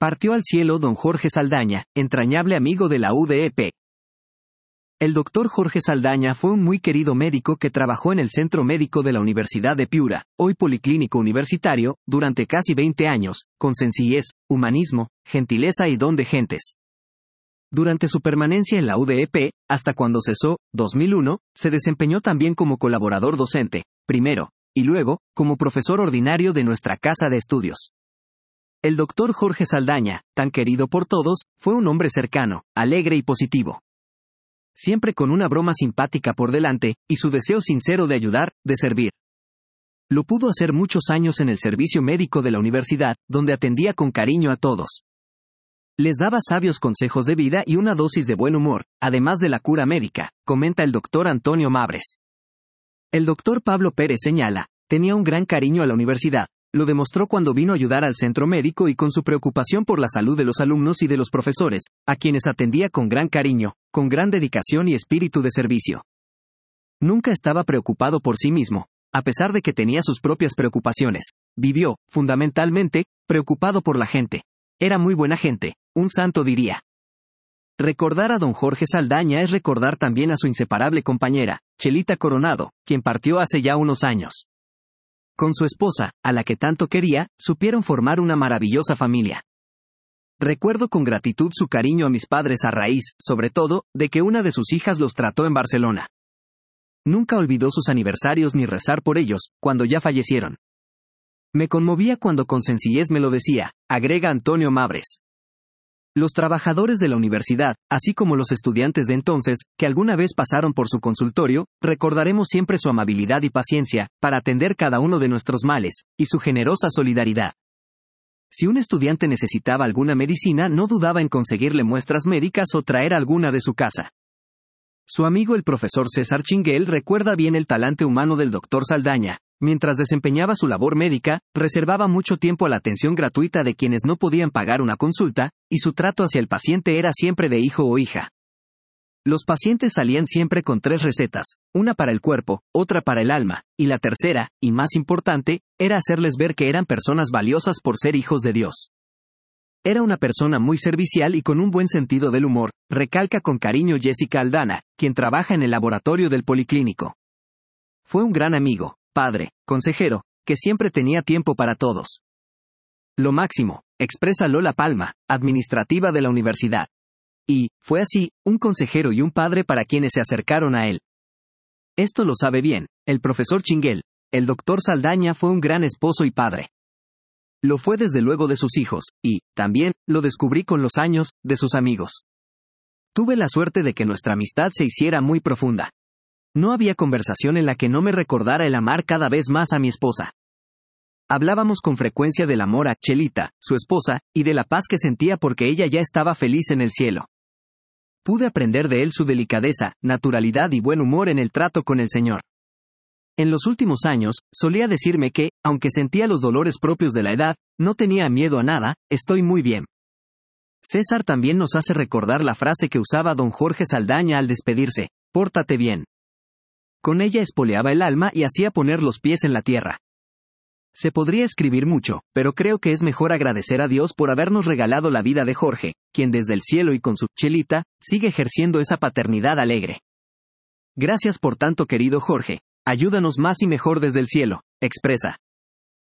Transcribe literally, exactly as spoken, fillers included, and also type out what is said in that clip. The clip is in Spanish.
Partió al cielo don Jorge Saldaña, entrañable amigo de la U D E P. El doctor Jorge Saldaña fue un muy querido médico que trabajó en el Centro Médico de la Universidad de Piura, hoy Policlínico Universitario, durante casi veinte años, con sencillez, humanismo, gentileza y don de gentes. Durante su permanencia en la U D E P, hasta cuando cesó, dos mil uno, se desempeñó también como colaborador docente, primero, y luego, como profesor ordinario de nuestra casa de estudios. El doctor Jorge Saldaña, tan querido por todos, fue un hombre cercano, alegre y positivo. Siempre con una broma simpática por delante, y su deseo sincero de ayudar, de servir. Lo pudo hacer muchos años en el servicio médico de la universidad, donde atendía con cariño a todos. Les daba sabios consejos de vida y una dosis de buen humor, además de la cura médica, comenta el doctor Antonio Mabres. El doctor Pablo Pérez señala, tenía un gran cariño a la universidad, lo demostró cuando vino a ayudar al centro médico y con su preocupación por la salud de los alumnos y de los profesores, a quienes atendía con gran cariño, con gran dedicación y espíritu de servicio. Nunca estaba preocupado por sí mismo, a pesar de que tenía sus propias preocupaciones. Vivió, fundamentalmente, preocupado por la gente. Era muy buena gente, un santo diría. Recordar a don Jorge Saldaña es recordar también a su inseparable compañera, Chelita Coronado, quien partió hace ya unos años. Con su esposa, a la que tanto quería, supieron formar una maravillosa familia. Recuerdo con gratitud su cariño a mis padres a raíz, sobre todo, de que una de sus hijas los trató en Barcelona. Nunca olvidó sus aniversarios ni rezar por ellos, cuando ya fallecieron. Me conmovía cuando con sencillez me lo decía, agrega Antonio Mabres. Los trabajadores de la universidad, así como los estudiantes de entonces, que alguna vez pasaron por su consultorio, recordaremos siempre su amabilidad y paciencia, para atender cada uno de nuestros males, y su generosa solidaridad. Si un estudiante necesitaba alguna medicina, no dudaba en conseguirle muestras médicas o traer alguna de su casa. Su amigo el profesor César Chinguel recuerda bien el talante humano del doctor Saldaña. Mientras desempeñaba su labor médica, reservaba mucho tiempo a la atención gratuita de quienes no podían pagar una consulta, y su trato hacia el paciente era siempre de hijo o hija. Los pacientes salían siempre con tres recetas, una para el cuerpo, otra para el alma, y la tercera, y más importante, era hacerles ver que eran personas valiosas por ser hijos de Dios. Era una persona muy servicial y con un buen sentido del humor, recalca con cariño Jessica Aldana, quien trabaja en el laboratorio del Policlínico. Fue un gran amigo, padre, consejero, que siempre tenía tiempo para todos. Lo máximo, expresa Lola Palma, administrativa de la universidad. Y, fue así, un consejero y un padre para quienes se acercaron a él. Esto lo sabe bien, el profesor Chinguel. El doctor Saldaña fue un gran esposo y padre. Lo fue desde luego de sus hijos, y, también, lo descubrí con los años, de sus amigos. Tuve la suerte de que nuestra amistad se hiciera muy profunda. No había conversación en la que no me recordara el amar cada vez más a mi esposa. Hablábamos con frecuencia del amor a Chelita, su esposa, y de la paz que sentía porque ella ya estaba feliz en el cielo. Pude aprender de él su delicadeza, naturalidad y buen humor en el trato con el Señor. En los últimos años, solía decirme que, aunque sentía los dolores propios de la edad, no tenía miedo a nada, estoy muy bien. César también nos hace recordar la frase que usaba don Jorge Saldaña al despedirse, pórtate bien. Con ella espoleaba el alma y hacía poner los pies en la tierra. Se podría escribir mucho, pero creo que es mejor agradecer a Dios por habernos regalado la vida de Jorge, quien desde el cielo y con su Chelita, sigue ejerciendo esa paternidad alegre. Gracias por tanto, querido Jorge. Ayúdanos más y mejor desde el cielo, expresa.